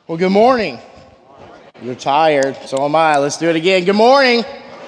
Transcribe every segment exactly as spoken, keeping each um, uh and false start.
Well, good morning. You're tired, so am I. Let's do it again. Good morning.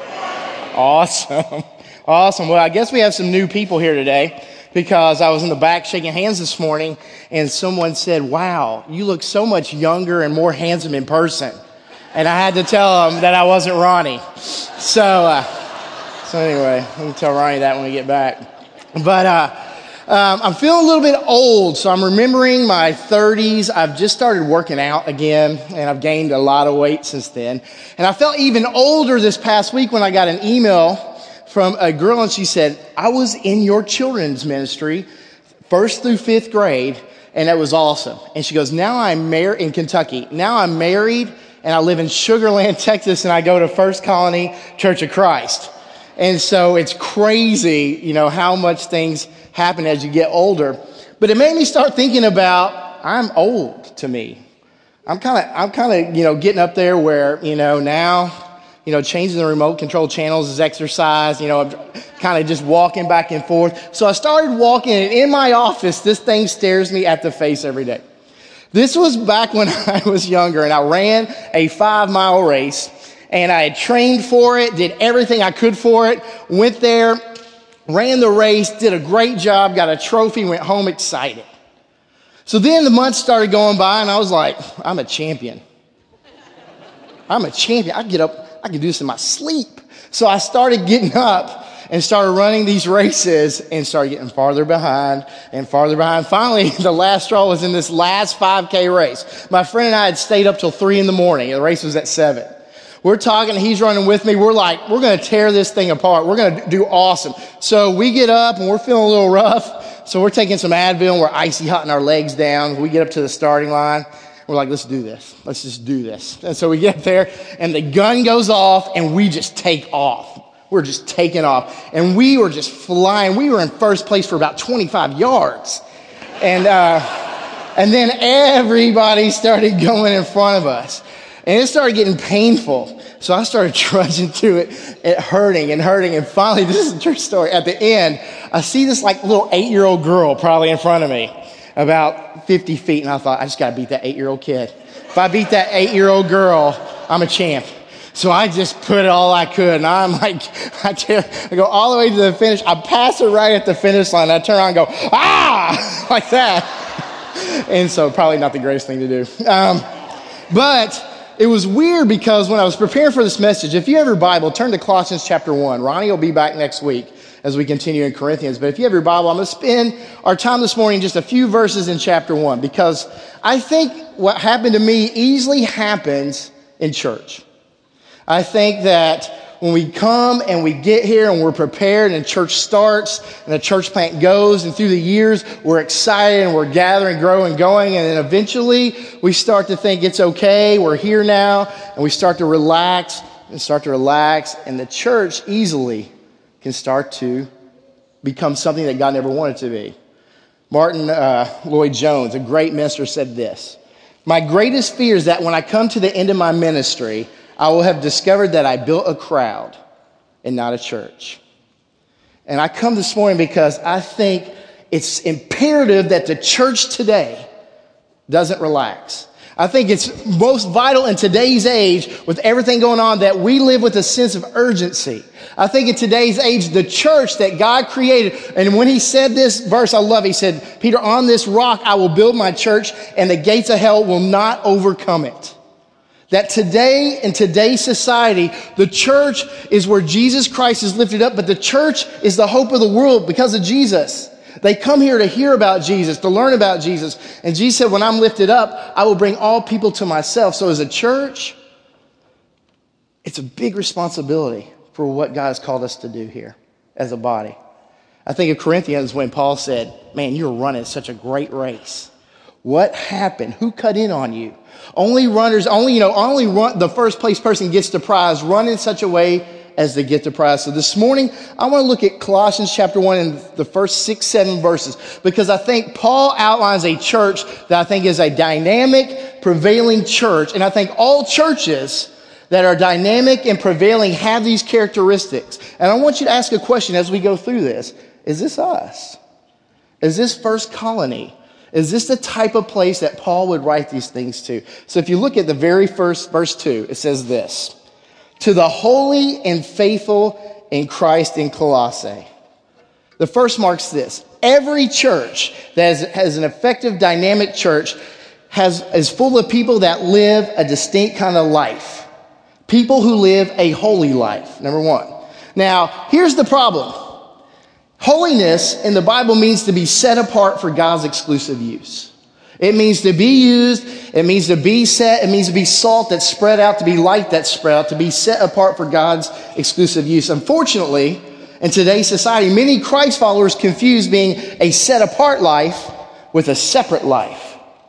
Awesome. Awesome. Well, I guess we have some new people here today because I was in the back shaking hands this morning and someone said, wow, you look so much younger and more handsome in person. And I had to tell them that I wasn't Ronnie. So, uh, so anyway, let me tell Ronnie that when we get back. But, uh, Um, I'm feeling a little bit old, so I'm remembering my thirties. I've just started working out again, and I've gained a lot of weight since then. And I felt even older this past week when I got an email from a girl, and she said, I was in your children's ministry, first through fifth grade, and it was awesome. And she goes, now I'm married in Kentucky. Now I'm married, and I live in Sugar Land, Texas, and I go to First Colony Church of Christ. And so it's crazy, you know, how much things happen as you get older. But it made me start thinking about, I'm old to me. I'm kind of, I'm kind of, you know, getting up there where, you know, now, you know, changing the remote control channels is exercise, you know, I'm kind of just walking back and forth. So I started walking, and in my office, this thing stares me at the face every day. This was back when I was younger, and I ran a five mile race. And I had trained for it, did everything I could for it, went there, ran the race, did a great job, got a trophy, went home excited. So then the months started going by, and I was like, I'm a champion. I'm a champion. I get up, I can do this in my sleep. So I started getting up and started running these races and started getting farther behind and farther behind. Finally, the last straw was in this last five K race. My friend and I had stayed up till three in the morning. The race was at seven. We're talking, he's running with me. We're like, we're going to tear this thing apart. We're going to do awesome. So we get up and we're feeling a little rough. So we're taking some Advil and we're icy hotting our legs down. We get up to the starting line. We're like, let's do this. Let's just do this. And so we get there and the gun goes off and we just take off. We're just taking off. And we were just flying. We were in first place for about twenty-five yards. And, uh, and then everybody started going in front of us. And it started getting painful. So I started trudging through it, it hurting and hurting. And finally, this is a true story. At the end, I see this like little eight-year-old girl probably in front of me, about fifty feet. And I thought, I just got to beat that eight-year-old kid. If I beat that eight-year-old girl, I'm a champ. So I just put it all I could. And I'm like, I, tear, I go all the way to the finish. I pass her right at the finish line. I turn around and go, ah, like that. And so probably not the greatest thing to do. Um, but it was weird because when I was preparing for this message, if you have your Bible, turn to Colossians chapter one. Ronnie will be back next week as we continue in Corinthians. But if you have your Bible, I'm going to spend our time this morning just a few verses in chapter one because I think what happened to me easily happens in church. I think that when we come and we get here and we're prepared and church starts and the church plant goes and through the years we're excited and we're gathering, growing, going, and then eventually we start to think it's okay, we're here now, and we start to relax and start to relax, and the church easily can start to become something that God never wanted to be. Martin uh, Lloyd-Jones, a great minister, said this: my greatest fear is that when I come to the end of my ministry, I will have discovered that I built a crowd and not a church. And I come this morning because I think it's imperative that the church today doesn't relax. I think it's most vital in today's age with everything going on that we live with a sense of urgency. I think in today's age, the church that God created, and when he said this verse, I love it. He said, Peter, on this rock I will build my church and the gates of hell will not overcome it. That today, in today's society, the church is where Jesus Christ is lifted up, but the church is the hope of the world because of Jesus. They come here to hear about Jesus, to learn about Jesus. And Jesus said, when I'm lifted up, I will bring all people to myself. So as a church, it's a big responsibility for what God has called us to do here as a body. I think of Corinthians when Paul said, man, you're running such a great race. What happened? Who cut in on you? Only runners, only, you know, only run, the first place person gets the prize. Run in such a way as to get the prize. So this morning, I want to look at Colossians chapter one and the first six, seven verses, because I think Paul outlines a church that I think is a dynamic, prevailing church. And I think all churches that are dynamic and prevailing have these characteristics. And I want you to ask a question as we go through this. Is this us? Is this First Colony? Is this the type of place that Paul would write these things to? So if you look at the very first verse two, it says this: to the holy and faithful in Christ in Colossae. The first marks this: every church that has, has an effective, dynamic church has is full of people that live a distinct kind of life. People who live a holy life, number one. Now, here's the problem. Holiness in the Bible means to be set apart for God's exclusive use. It means to be used. It means to be set. It means to be salt that's spread out, to be light that's spread out, to be set apart for God's exclusive use. Unfortunately, in today's society, many Christ followers confuse being a set apart life with a separate life.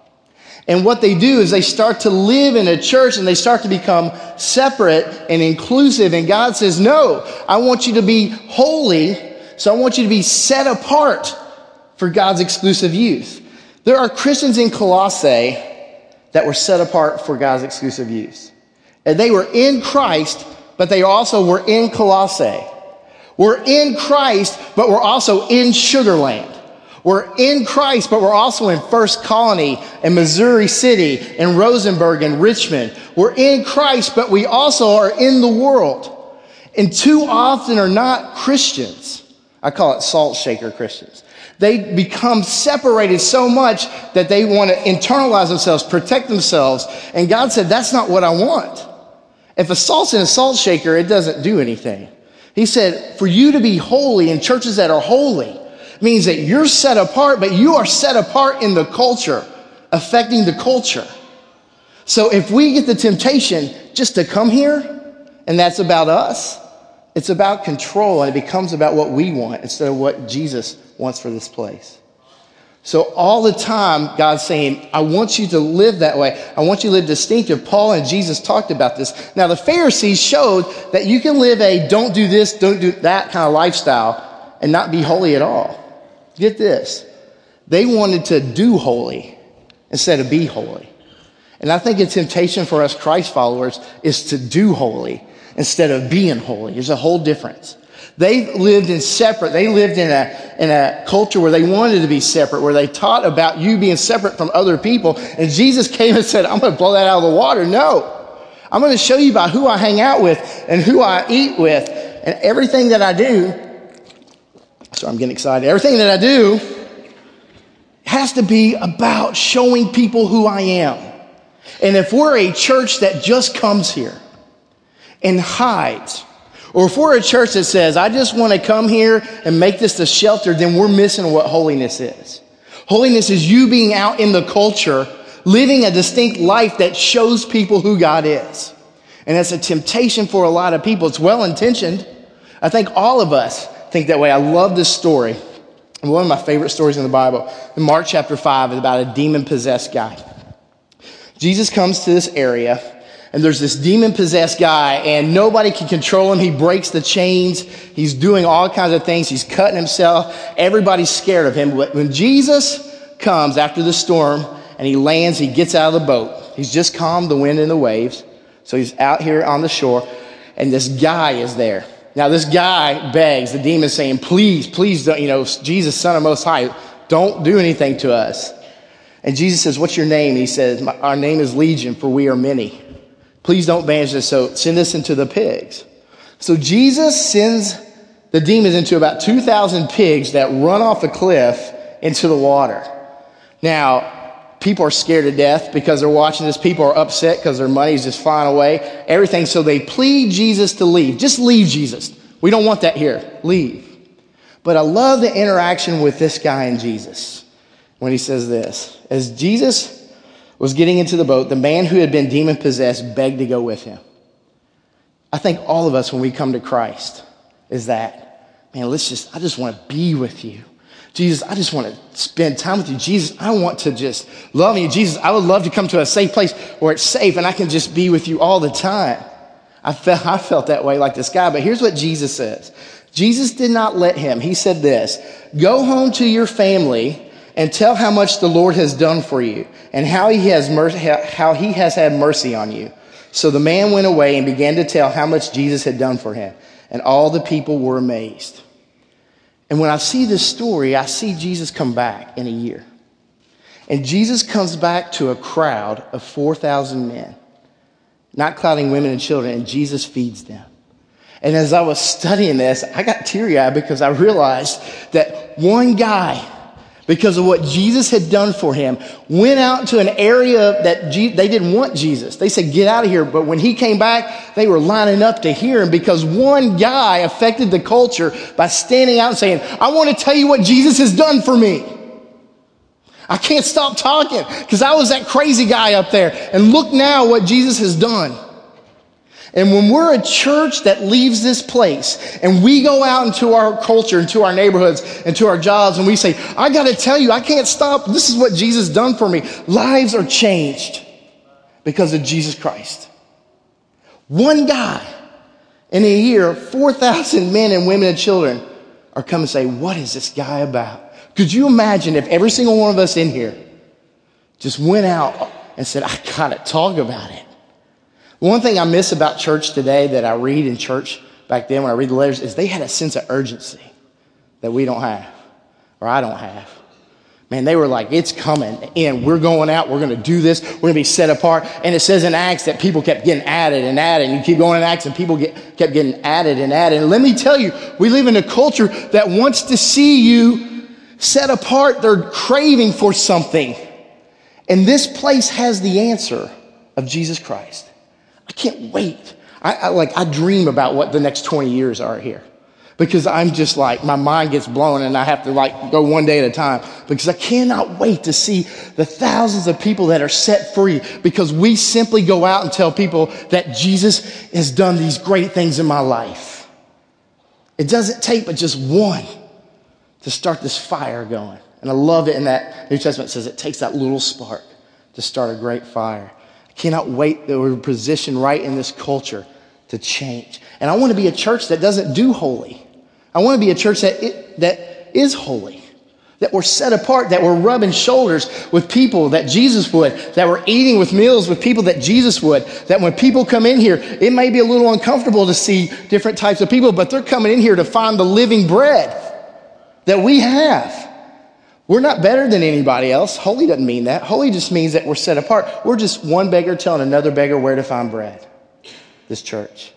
And what they do is they start to live in a church and they start to become separate and inclusive. And God says, no, I want you to be holy. So I want you to be set apart for God's exclusive use. There are Christians in Colossae that were set apart for God's exclusive use. And they were in Christ, but they also were in Colossae. We're in Christ, but we're also in Sugar Land. We're in Christ, but we're also in First Colony and Missouri City and Rosenberg and Richmond. We're in Christ, but we also are in the world. And too often are not Christians. I call it salt shaker Christians. They become separated so much that they want to internalize themselves, protect themselves. And God said, that's not what I want. If a salt's in a salt shaker, it doesn't do anything. He said, for you to be holy in churches that are holy means that you're set apart, but you are set apart in the culture, affecting the culture. So if we get the temptation just to come here, and that's about us, it's about control, and it becomes about what we want instead of what Jesus wants for this place. So all the time, God's saying, I want you to live that way. I want you to live distinctive. Paul and Jesus talked about this. Now, the Pharisees showed that you can live a don't do this, don't do that kind of lifestyle and not be holy at all. Get this. They wanted to do holy instead of be holy. And I think a temptation for us Christ followers is to do holy instead of being holy. There's a whole difference. They lived in separate, they lived in a, in a culture where they wanted to be separate, where they taught about you being separate from other people. And Jesus came and said, I'm going to blow that out of the water. No, I'm going to show you about who I hang out with and who I eat with. And everything that I do, so I'm getting excited, everything that I do has to be about showing people who I am. And if we're a church that just comes here and hides, or if we're a church that says, I just want to come here and make this a shelter, then we're missing what holiness is. Holiness is you being out in the culture, living a distinct life that shows people who God is. And that's a temptation for a lot of people. It's well-intentioned. I think all of us think that way. I love this story. One of my favorite stories in the Bible. In Mark chapter five is about a demon-possessed guy. Jesus comes to this area, and there's this demon-possessed guy, and nobody can control him. He breaks the chains. He's doing all kinds of things. He's cutting himself. Everybody's scared of him. But when Jesus comes after the storm, and he lands, he gets out of the boat. He's just calmed the wind and the waves. So he's out here on the shore, and this guy is there. Now, this guy begs, the demon saying, please, please don't, you know, Jesus, Son of Most High, don't do anything to us. And Jesus says, what's your name? And he says, our name is Legion, for we are many. Please don't banish us, so send us into the pigs. So Jesus sends the demons into about two thousand pigs that run off the cliff into the water. Now, people are scared to death because they're watching this. People are upset because their money's just flying away. Everything. So they plead Jesus to leave. Just leave, Jesus. We don't want that here. Leave. But I love the interaction with this guy and Jesus when he says this. As Jesus was getting into the boat, the man who had been demon-possessed begged to go with him. I think all of us, when we come to Christ, is that, man, let's just, I just want to be with you. Jesus, I just want to spend time with you. Jesus, I want to just love you. Jesus, I would love to come to a safe place where it's safe and I can just be with you all the time. I felt, I felt that way like this guy, but here's what Jesus says. Jesus did not let him. He said this, go home to your family and tell how much the Lord has done for you and how he has mercy, how he has had mercy on you. So the man went away and began to tell how much Jesus had done for him. And all the people were amazed. And when I see this story, I see Jesus come back in a year. And Jesus comes back to a crowd of four thousand men, not counting women and children, and Jesus feeds them. And as I was studying this, I got teary-eyed because I realized that one guy, because of what Jesus had done for him, went out to an area that Je- they didn't want Jesus. They said, get out of here. But when he came back, they were lining up to hear him because one guy affected the culture by standing out and saying, I want to tell you what Jesus has done for me. I can't stop talking because I was that crazy guy up there. And look now what Jesus has done. And when we're a church that leaves this place and we go out into our culture, into our neighborhoods, into our jobs, and we say, I got to tell you, I can't stop. This is what Jesus done for me. Lives are changed because of Jesus Christ. One guy in a year, four thousand men and women and children are coming and say, what is this guy about? Could you imagine if every single one of us in here just went out and said, I got to talk about it? One thing I miss about church today that I read in church back then when I read the letters is they had a sense of urgency that we don't have, or I don't have. Man, they were like, it's coming, and we're going out, we're going to do this, we're going to be set apart. And it says in Acts that people kept getting added and added, and you keep going in Acts and people get, kept getting added and added. And let me tell you, we live in a culture that wants to see you set apart. They're craving for something. And this place has the answer of Jesus Christ. I can't wait. I, I like I dream about what the next twenty years are here because I'm just like, my mind gets blown and I have to like go one day at a time because I cannot wait to see the thousands of people that are set free because we simply go out and tell people that Jesus has done these great things in my life. It doesn't take but just one to start this fire going. And I love it in that New Testament says it takes that little spark to start a great fire. I cannot wait that we're positioned right in this culture to change. And I want to be a church that doesn't do holy. I want to be a church that it, that is holy, that we're set apart, that we're rubbing shoulders with people that Jesus would, that we're eating with meals with people that Jesus would, that when people come in here, it may be a little uncomfortable to see different types of people, but they're coming in here to find the living bread that we have. We're not better than anybody else. Holy doesn't mean that. Holy just means that we're set apart. We're just one beggar telling another beggar where to find bread. This church.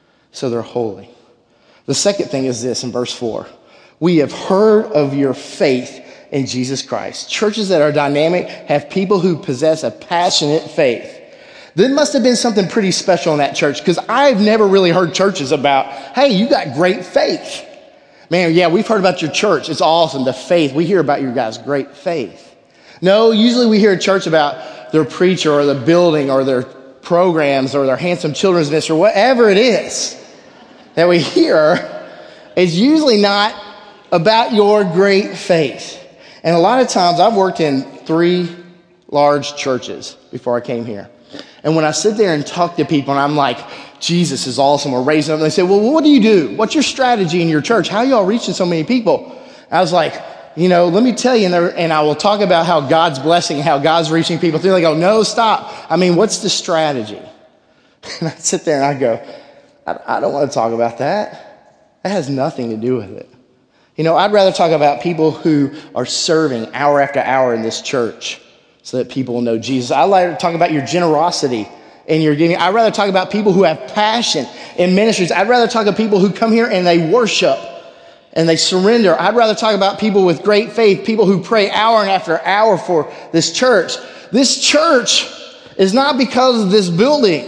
So they're holy. The second thing is this in verse four. We have heard of your faith in Jesus Christ. Churches that are dynamic have people who possess a passionate faith. There must have been something pretty special in that church because I've never really heard churches about, hey, you got great faith. Man, yeah, we've heard about your church. It's awesome, the faith. We hear about your guys' great faith. No, usually we hear a church about their preacher or the building or their programs or their handsome children's ministry or whatever it is that we hear. It's usually not about your great faith. And a lot of times I've worked in three large churches before I came here. And when I sit there and talk to people and I'm like, Jesus is awesome, we're raising up. And they say, well, what do you do? What's your strategy in your church? How are y'all reaching so many people? I was like, you know, let me tell you, and, and I will talk about how God's blessing, how God's reaching people. They go, no, stop. I mean, what's the strategy? And I sit there and I go, I, I don't want to talk about that. That has nothing to do with it. You know, I'd rather talk about people who are serving hour after hour in this church so that people will know Jesus. I'd like to talk about your generosity and your giving. I'd rather talk about people who have passion in ministries. I'd rather talk about people who come here and they worship and they surrender. I'd rather talk about people with great faith, people who pray hour after hour for this church. This church is not because of this building.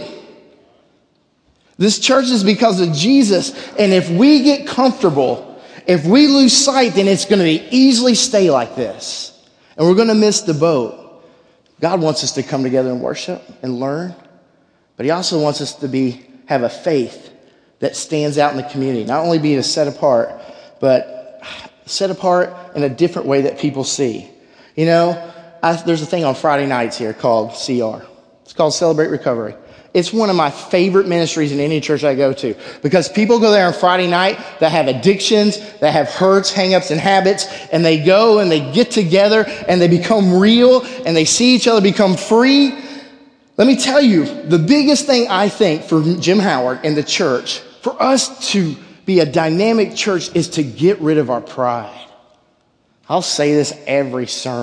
This church is because of Jesus. And if we get comfortable, if we lose sight, then it's going to be easily stay like this. And we're going to miss the boat. God wants us to come together and worship and learn. But he also wants us to be have a faith that stands out in the community. Not only being set apart, but set apart in a different way that people see. You know, I, there's a thing on Friday nights here called C R. It's called Celebrate Recovery. It's one of my favorite ministries in any church I go to because people go there on Friday night that have addictions, that have hurts, hang-ups, and habits, and they go and they get together and they become real and they see each other become free. Let me tell you, the biggest thing I think for Jim Howard and the church, for us to be a dynamic church, is to get rid of our pride. I'll say this every sermon.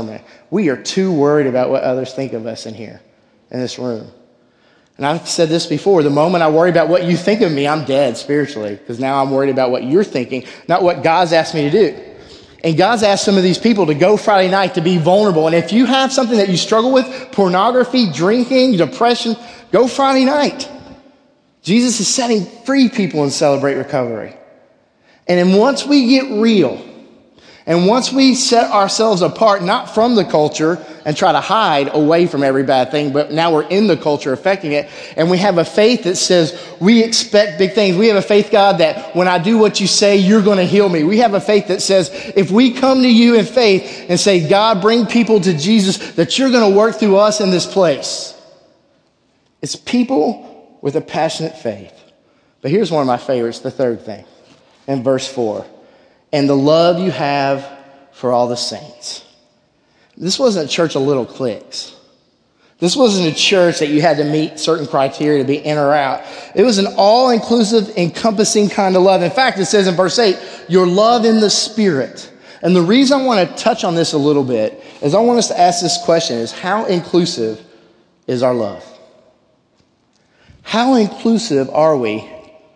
We are too worried about what others think of us in here, in this room. And I've said this before, the moment I worry about what you think of me, I'm dead spiritually, because now I'm worried about what you're thinking, not what God's asked me to do. And God's asked some of these people to go Friday night to be vulnerable. And if you have something that you struggle with, pornography, drinking, depression, go Friday night. Jesus is setting free people in Celebrate Recovery. And then once we get real, and once we set ourselves apart, not from the culture and try to hide away from every bad thing, but now we're in the culture affecting it, and we have a faith that says we expect big things. We have a faith, God, that when I do what you say, you're going to heal me. We have a faith that says if we come to you in faith and say, God, bring people to Jesus, that you're going to work through us in this place. It's people with a passionate faith. But here's one of my favorites, the third thing, in verse four. And the love you have for all the saints. This wasn't a church of little cliques. This wasn't a church that you had to meet certain criteria to be in or out. It was an all-inclusive, encompassing kind of love. In fact, it says in verse eight, your love in the Spirit. And the reason I want to touch on this a little bit is I want us to ask this question, is how inclusive is our love? How inclusive are we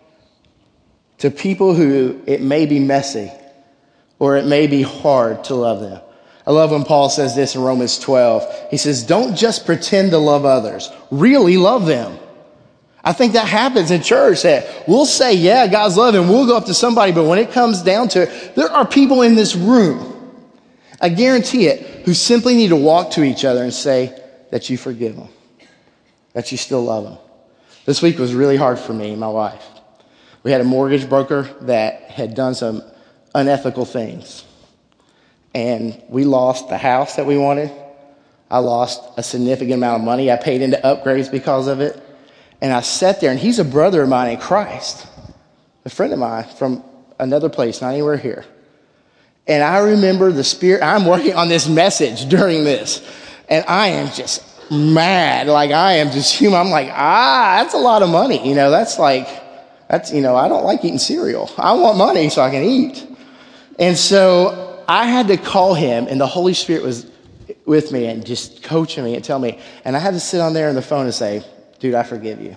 to people who it may be messy, or it may be hard to love them? I love when Paul says this in Romans twelve. He says, don't just pretend to love others. Really love them. I think that happens in church, that we'll say, yeah, God's love, and we'll go up to somebody, but when it comes down to it, there are people in this room, I guarantee it, who simply need to walk to each other and say that you forgive them, that you still love them. This week was really hard for me and my wife. We had a mortgage broker that had done some unethical things. And we lost the house that we wanted. I lost a significant amount of money. I paid into upgrades because of it. And I sat there, and he's a brother of mine in Christ, a friend of mine from another place, not anywhere here. And I remember the Spirit, I'm working on this message during this, and I am just mad. Like, I am just human. I'm like, ah, that's a lot of money. You know, that's like, that's, you know, I don't like eating cereal. I want money so I can eat. And so I had to call him, and the Holy Spirit was with me and just coaching me and tell me. And I had to sit on there on the phone and say, dude, I forgive you.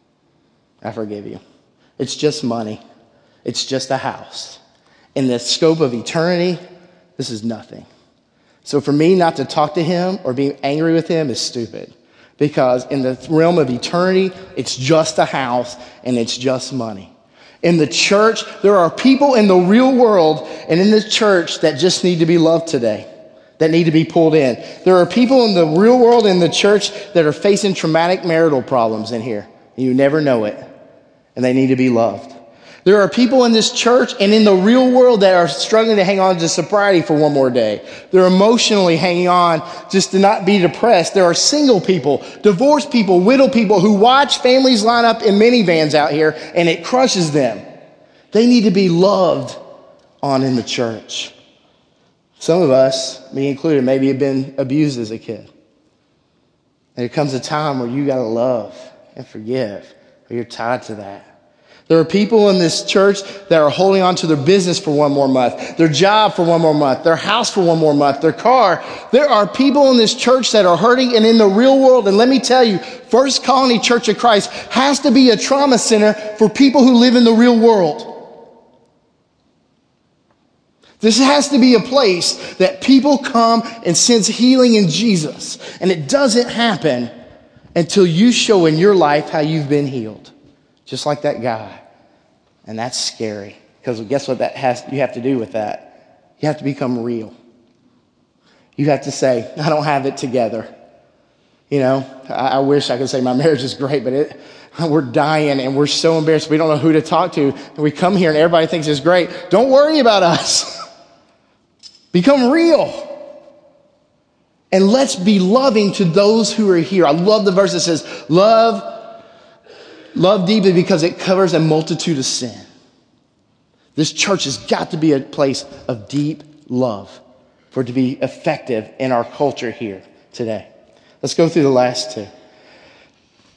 I forgive you. It's just money. It's just a house. In the scope of eternity, this is nothing. So for me not to talk to him or be angry with him is stupid. Because in the realm of eternity, it's just a house and it's just money. In the church, there are people in the real world and in the church that just need to be loved today, that need to be pulled in. There are people in the real world in the church that are facing traumatic marital problems in here. And you never know it. And they need to be loved. There are people in this church and in the real world that are struggling to hang on to sobriety for one more day. They're emotionally hanging on just to not be depressed. There are single people, divorced people, widowed people who watch families line up in minivans out here and it crushes them. They need to be loved on in the church. Some of us, me included, maybe have been abused as a kid. And it comes a time where you got to love and forgive, or you're tied to that. There are people in this church that are holding on to their business for one more month, their job for one more month, their house for one more month, their car. There are people in this church that are hurting and in the real world. And let me tell you, First Colony Church of Christ has to be a trauma center for people who live in the real world. This has to be a place that people come and sense healing in Jesus. And it doesn't happen until you show in your life how you've been healed. Just like that guy. And that's scary. Because guess what that has you have to do with that? You have to become real. You have to say, I don't have it together. You know, I, I wish I could say my marriage is great, but it, we're dying and we're so embarrassed. We don't know who to talk to. And we come here and everybody thinks it's great. Don't worry about us. Become real. And let's be loving to those who are here. I love the verse that says, love Love deeply because it covers a multitude of sin. This church has got to be a place of deep love for it to be effective in our culture here today. Let's go through the last two.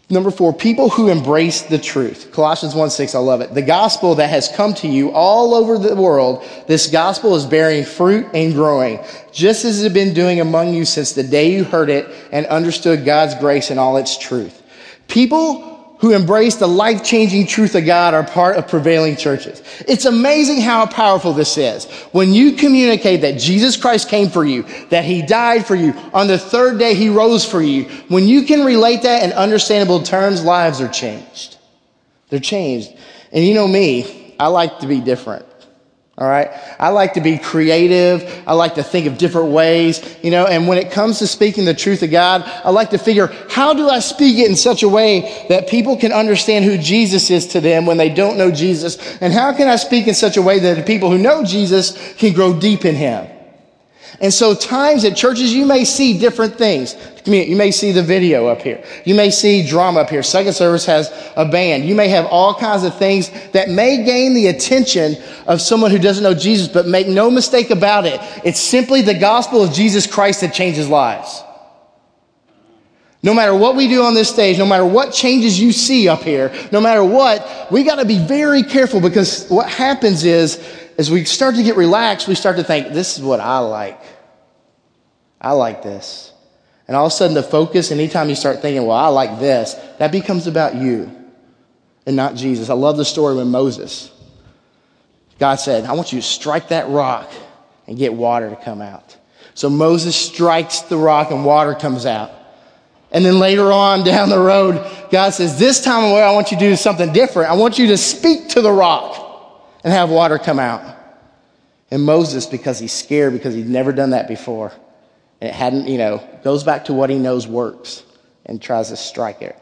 Number four, people who embrace the truth. Colossians one six, I love it. The gospel that has come to you all over the world, this gospel is bearing fruit and growing, just as it has been doing among you since the day you heard it and understood God's grace and all its truth. People who embrace the life-changing truth of God are part of prevailing churches. It's amazing how powerful this is. When you communicate that Jesus Christ came for you, that he died for you, on the third day he rose for you, when you can relate that in understandable terms, lives are changed. They're changed. And you know me, I like to be different. All right. I like to be creative. I like to think of different ways, you know, and when it comes to speaking the truth of God, I like to figure, how do I speak it in such a way that people can understand who Jesus is to them when they don't know Jesus? And how can I speak in such a way that the people who know Jesus can grow deep in him? And so times at churches, you may see different things. You may see the video up here. You may see drama up here. Second service has a band. You may have all kinds of things that may gain the attention of someone who doesn't know Jesus, but make no mistake about it. It's simply the gospel of Jesus Christ that changes lives. No matter what we do on this stage, no matter what changes you see up here, no matter what, we got to be very careful, because what happens is, as we start to get relaxed, we start to think, this is what I like. I like this. And all of a sudden the focus, anytime you start thinking, well, I like this, that becomes about you and not Jesus. I love the story when Moses, God said, I want you to strike that rock and get water to come out. So Moses strikes the rock and water comes out. And then later on down the road, God says, this time I want you to do something different. I want you to speak to the rock and have water come out. And Moses, because he's scared, because he'd never done that before, and it hadn't, you know, goes back to what he knows works and tries to strike it.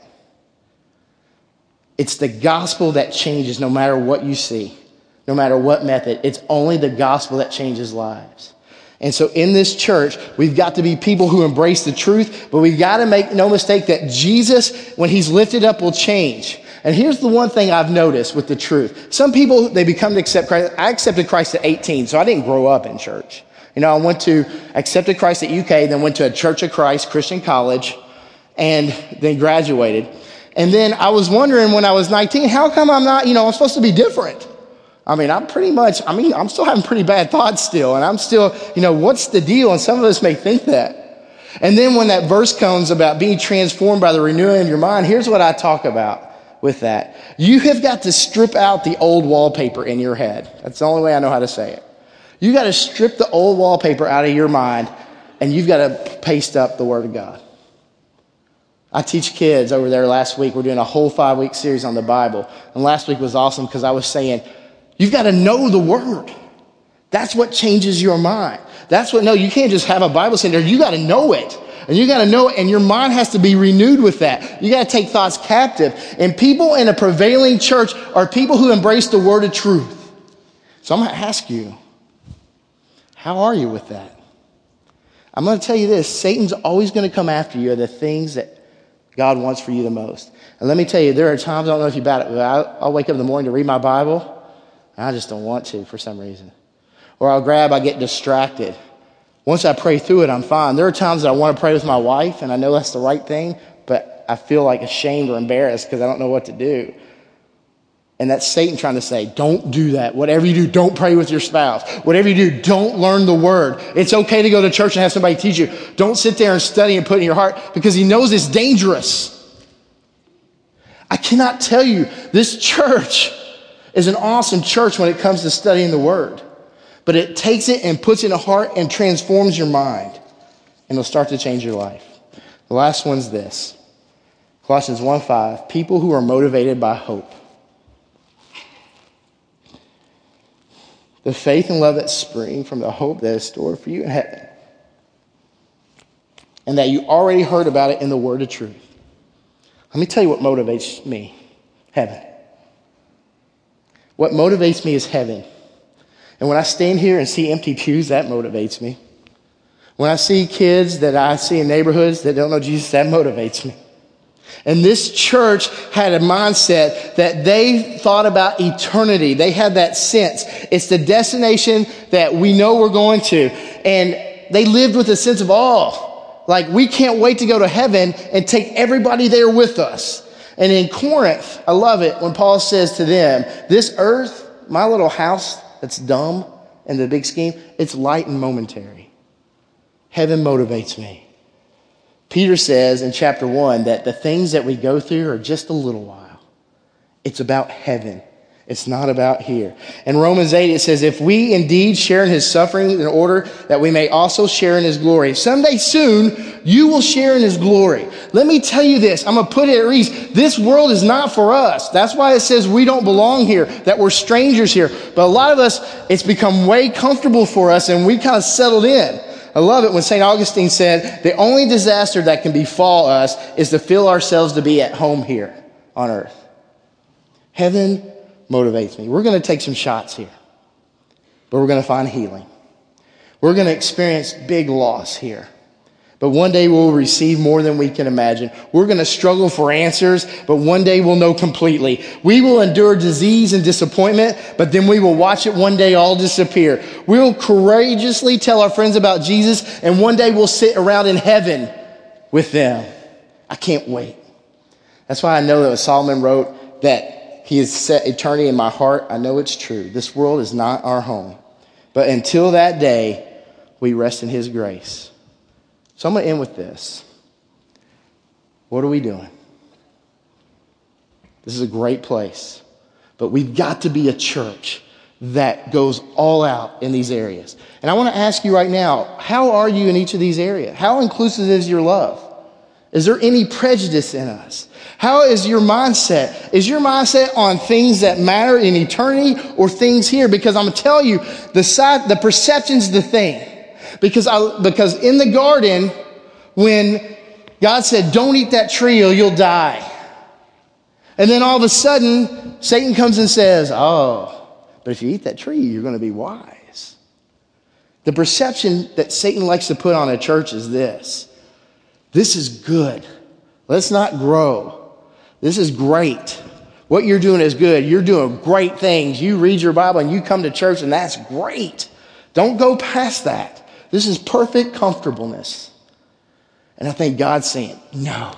It's the gospel that changes no matter what you see, no matter what method. It's only the gospel that changes lives. And so in this church, we've got to be people who embrace the truth, but we've got to make no mistake that Jesus, when he's lifted up, will change. And here's the one thing I've noticed with the truth. Some people, they become to accept Christ. I accepted Christ at eighteen, so I didn't grow up in church. You know, I went to, accepted Christ at U K, then went to a Church of Christ Christian college, and then graduated. And then I was wondering when I was nineteen, how come I'm not, you know, I'm supposed to be different? I mean, I'm pretty much, I mean, I'm still having pretty bad thoughts still, and I'm still, you know, what's the deal? And some of us may think that. And then when that verse comes about being transformed by the renewing of your mind, here's what I talk about with that. You have got to strip out the old wallpaper in your head. That's the only way I know how to say it. You got to strip the old wallpaper out of your mind, and you've got to paste up the Word of God. I teach kids over there last week. We're doing a whole five-week series on the Bible. And last week was awesome because I was saying, you've got to know the Word. That's what changes your mind. That's what, no, you can't just have a Bible center. You got to know it. And you got to know it, and your mind has to be renewed with that. You got to take thoughts captive. And people in a prevailing church are people who embrace the word of truth. So I'm going to ask you, how are you with that? I'm going to tell you this. Satan's always going to come after you are the things that God wants for you the most. And let me tell you, there are times, I don't know if you about it, but I'll, I'll wake up in the morning to read my Bible, and I just don't want to for some reason. Or I'll grab, I get distracted. Once I pray through it, I'm fine. There are times that I want to pray with my wife, and I know that's the right thing, but I feel like ashamed or embarrassed because I don't know what to do. And that's Satan trying to say, don't do that. Whatever you do, don't pray with your spouse. Whatever you do, don't learn the word. It's okay to go to church and have somebody teach you. Don't sit there and study and put it in your heart, because he knows it's dangerous. I cannot tell you, this church is an awesome church when it comes to studying the word. But it takes it and puts it in a heart and transforms your mind. And it'll start to change your life. The last one's this. Colossians one five, people who are motivated by hope. The faith and love that spring from the hope that is stored for you in heaven. And that you already heard about it in the word of truth. Let me tell you what motivates me. Heaven. What motivates me is heaven. And when I stand here and see empty pews, that motivates me. When I see kids that I see in neighborhoods that don't know Jesus, that motivates me. And this church had a mindset that they thought about eternity. They had that sense. It's the destination that we know we're going to. And they lived with a sense of awe. Like, we can't wait to go to heaven and take everybody there with us. And in Corinth, I love it when Paul says to them, this earth, my little house that's dumb in the big scheme, it's light and momentary. Heaven motivates me. Peter says in chapter one that the things that we go through are just a little while. It's about heaven. It's not about here. In Romans eight, it says, if we indeed share in his suffering in order that we may also share in his glory. Someday soon, you will share in his glory. Let me tell you this. I'm going to put it at ease. This world is not for us. That's why it says we don't belong here, that we're strangers here. But a lot of us, it's become way comfortable for us, and we kind of settled in. I love it when Saint Augustine said, the only disaster that can befall us is to feel ourselves to be at home here on earth. Heaven motivates me. We're going to take some shots here, but we're going to find healing. We're going to experience big loss here, but one day we'll receive more than we can imagine. We're going to struggle for answers, but one day we'll know completely. We will endure disease and disappointment, but then we will watch it one day all disappear. We'll courageously tell our friends about Jesus, and one day we'll sit around in heaven with them. I can't wait. That's why I know that Solomon wrote that he has set eternity in my heart. I know it's true. This world is not our home. But until that day, we rest in his grace. So I'm going to end with this. What are we doing? This is a great place. But we've got to be a church that goes all out in these areas. And I want to ask you right now, how are you in each of these areas? How inclusive is your love? Is there any prejudice in us? How is your mindset? Is your mindset on things that matter in eternity or things here? Because I'm going to tell you, the side, the perception's the thing. Because I, because in the garden, when God said, don't eat that tree or you'll die. And then all of a sudden, Satan comes and says, oh, but if you eat that tree, you're going to be wise. The perception that Satan likes to put on a church is this. This is good. Let's not grow. This is great. What you're doing is good. You're doing great things. You read your Bible and you come to church and that's great. Don't go past that. This is perfect comfortableness. And I think God's saying, no.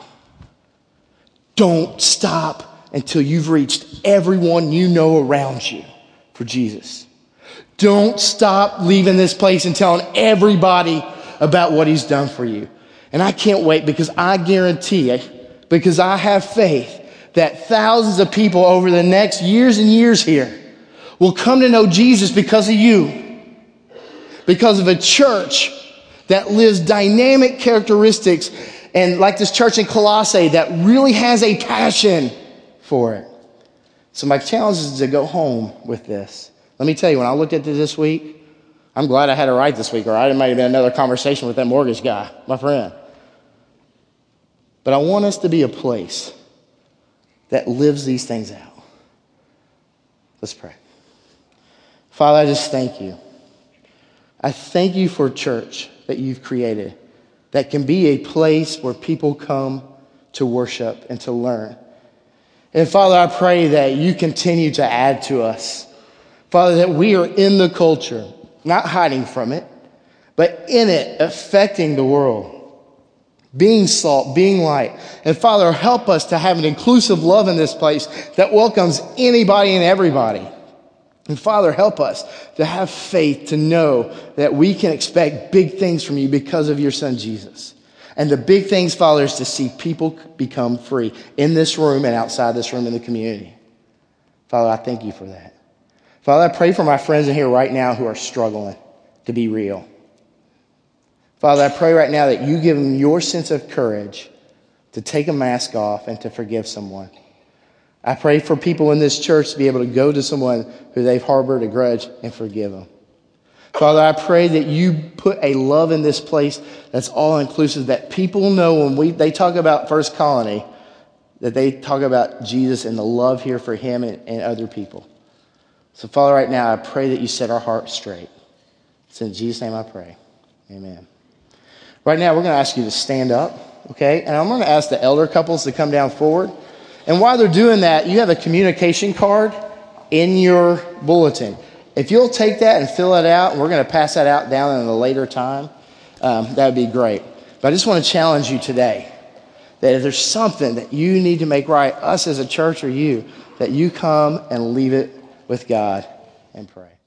Don't stop until you've reached everyone you know around you for Jesus. Don't stop leaving this place and telling everybody about what he's done for you. And I can't wait because I guarantee, because I have faith that thousands of people over the next years and years here will come to know Jesus because of you. Because of a church that lives dynamic characteristics and like this church in Colossae that really has a passion for it. So my challenge is to go home with this. Let me tell you, when I looked at this this week, I'm glad I had to write this week, or it might have been another conversation with that mortgage guy, my friend. But I want us to be a place that lives these things out. Let's pray. Father, I just thank you. I thank you for a church that you've created that can be a place where people come to worship and to learn. And Father, I pray that you continue to add to us. Father, that we are in the culture, not hiding from it, but in it, affecting the world. Being salt, being light. And Father, help us to have an inclusive love in this place that welcomes anybody and everybody. And Father, help us to have faith to know that we can expect big things from you because of your son, Jesus. And the big things, Father, is to see people become free in this room and outside this room in the community. Father, I thank you for that. Father, I pray for my friends in here right now who are struggling to be real. Father, I pray right now that you give them your sense of courage to take a mask off and to forgive someone. I pray for people in this church to be able to go to someone who they've harbored a grudge and forgive them. Father, I pray that you put a love in this place that's all-inclusive, that people know when we they talk about First Colony, that they talk about Jesus and the love here for him and, and other people. So, Father, right now, I pray that you set our hearts straight. It's in Jesus' name I pray. Amen. Right now, we're going to ask you to stand up, okay? And I'm going to ask the elder couples to come down forward. And while they're doing that, you have a communication card in your bulletin. If you'll take that and fill it out, and we're going to pass that out down in a later time, um, that would be great. But I just want to challenge you today that if there's something that you need to make right, us as a church or you, that you come and leave it with God and pray.